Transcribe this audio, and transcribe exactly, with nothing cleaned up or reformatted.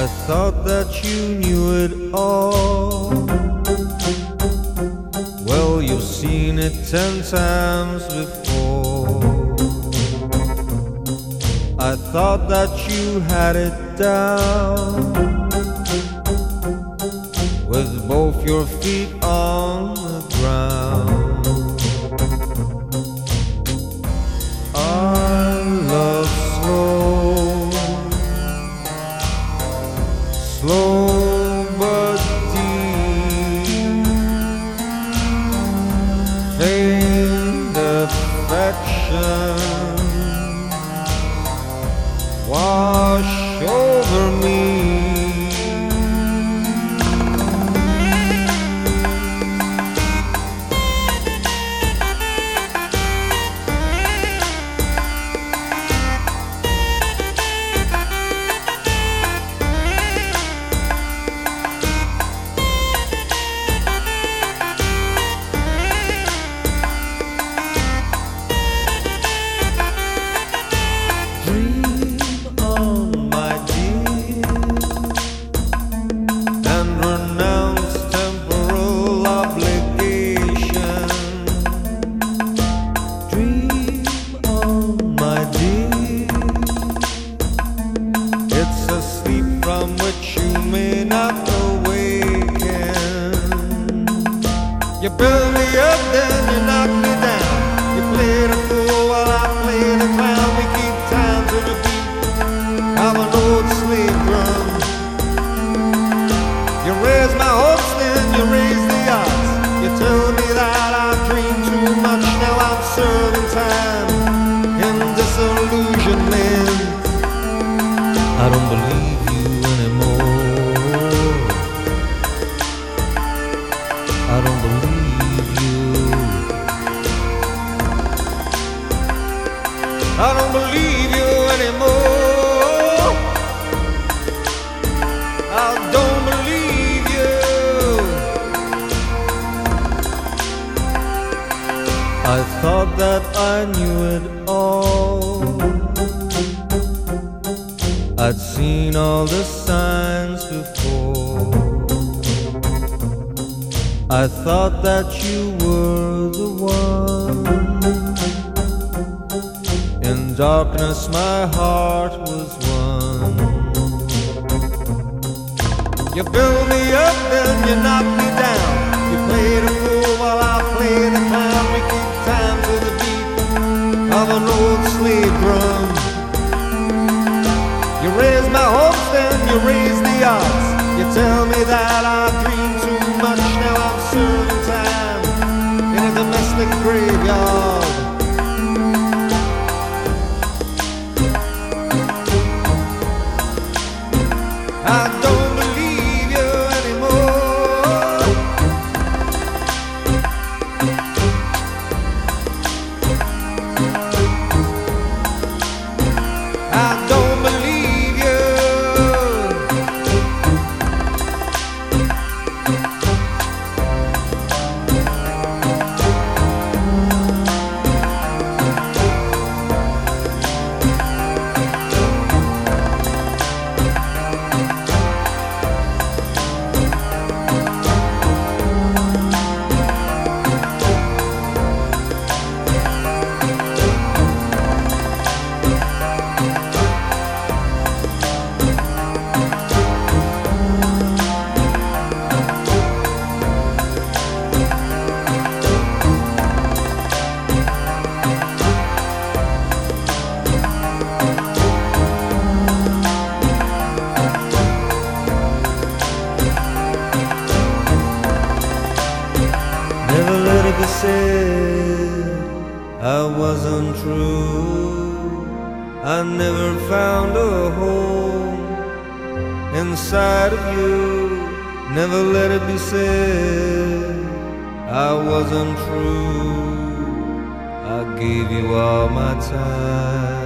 I thought that you knew it all. Well, you've seen it ten times before. I thought that you had it down, with both your feet on the ground. I love slow, slow but deep, faint affection wash over me. From which you may not awaken. You build me up, then you knock me down. You play the fool while I play the clown. We keep time to the beat of an old slave drum. You raise my hopes, then you raise the odds. You tell me that I dream too much. Now I'm serving time in disillusionment. I don't believe I don't believe you. I don't believe you anymore. I don't believe you. I thought that I knew it all. I'd seen all the signs before. I thought that you were the one. In darkness my heart was one. You build me up, then you knock me down. You play the fool while I play the clown. We keep time to the beat of an old slave drum. You raise my hopes, then you raise the odds. You tell me that I dream too much. Now I'm serving time in a domestic graveyard. I don't believe you anymore. I don't believe you. Never let it be said I wasn't true. I never found a home inside of you. Never let it be said I wasn't true. I gave you all my time.